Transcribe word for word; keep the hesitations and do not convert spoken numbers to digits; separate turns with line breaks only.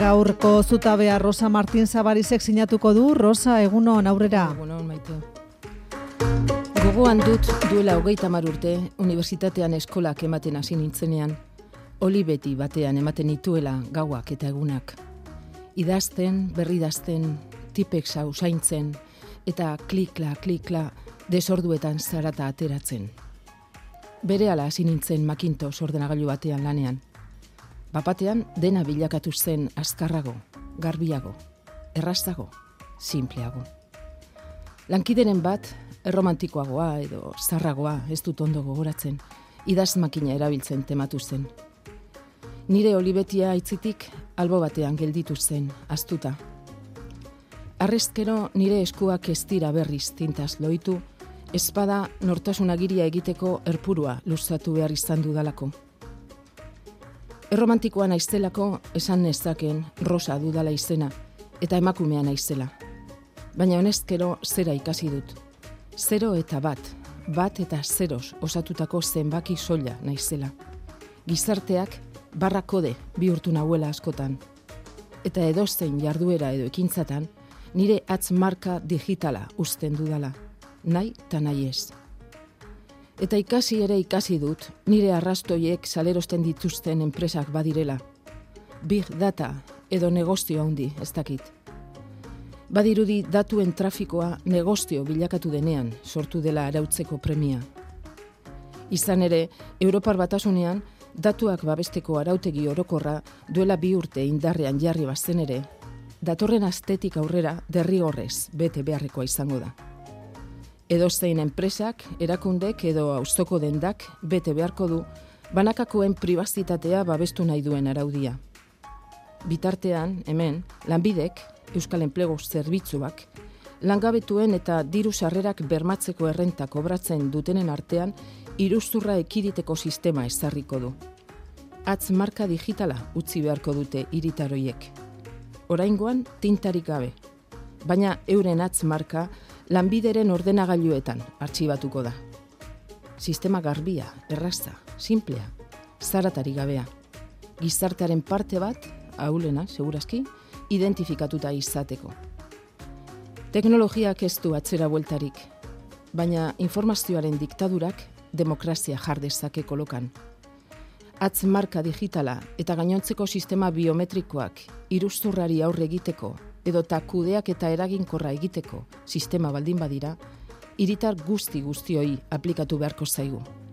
Gaurko zutabea Rosa Martin Zabarizek sinatuko du. Rosa, egunon aurrera.
Egunon, maite. Gogoan dut duela hogeita hamar urte unibertsitatean eskolak ematen hasi nintzenean, olibeti batean ematen nituela gauak eta egunak. Idazten, berridazten, tipek usaintzen, eta klikla, klikla, desorduetan zarata ateratzen. Berehala hasi nintzen Macintosh ordenagailu batean lanean. Bapatean dena bilakatu zen azkarrago, garbiago, errazago, simpleago. Lankideren bat, erromantikoagoa edo zarragoa, ez dut ondo gogoratzen, idaz makina erabiltzen tematu zen. Nire olibetia aitzitik albo batean gelditu zen, astuta. Arrezkero nire eskuak ez dira berriz tintaz loitu, espada nortasunagiria egiteko erpurua luzatu behar izan dudalako. Erromantikoa naizelako esan nezaken Rosa dudala izena eta emakumea naizela. Baina honezkero zera ikasi dut. Zero eta bat, bat eta zeros osatutako zenbaki soila naizela. Gizarteak barra kode bihurtu nahuela askotan. Eta edozein jarduera edo ekintzatan nire hatz marka digitala uzten dudala. Nahi eta nahi ez. Eta ikasi ere ikasi dut, nire arrastoiek salerosten dituzten enpresak badirela. Big data edo negozio handi, ez dakit. Badirudi datuen trafikoa negozio bilakatu denean sortu dela arautzeko premia. Izan ere, Europar Batasunean datuak babesteko arautegi orokorra duela bi urte indarrean jarri bazen ere, datorren astetik aurrera derrigorrez bete beharrekoa izango da. Edozein enpresak, erakundek edo auzoko dendak bete beharko du banakakoen pribazitatea babestu nahi duen araudia. Bitartean, hemen, lanbidek, Euskal Enplegu Zerbitzuak, langabetuen eta diru sarrerak bermatzeko errenta kobratzen dutenen artean iruzurra ekiditeko sistema ezarriko du. Hatz marka digitala utzi beharko dute hiritaroiek. Oraingoan tintarik gabe, baina euren hatz marka lanbideren ordenagailuetan artxibatuko da. Sistema garbia, erraza, simplea, zaratari gabea. Gizartearen parte bat, ahulena, segurazki, identifikatuta izateko. Teknologiak ez du atzera bueltarik, baina informazioaren diktadurak demokrazia jar dezake kolokan. Hatz marka digitala eta gainontzeko sistema biometrikoak iruzurrari aurre egiteko edota kudeak eta eraginkorra egiteko sistema baldin badira, hiritar guzti guztioi aplikatu beharko zaigu.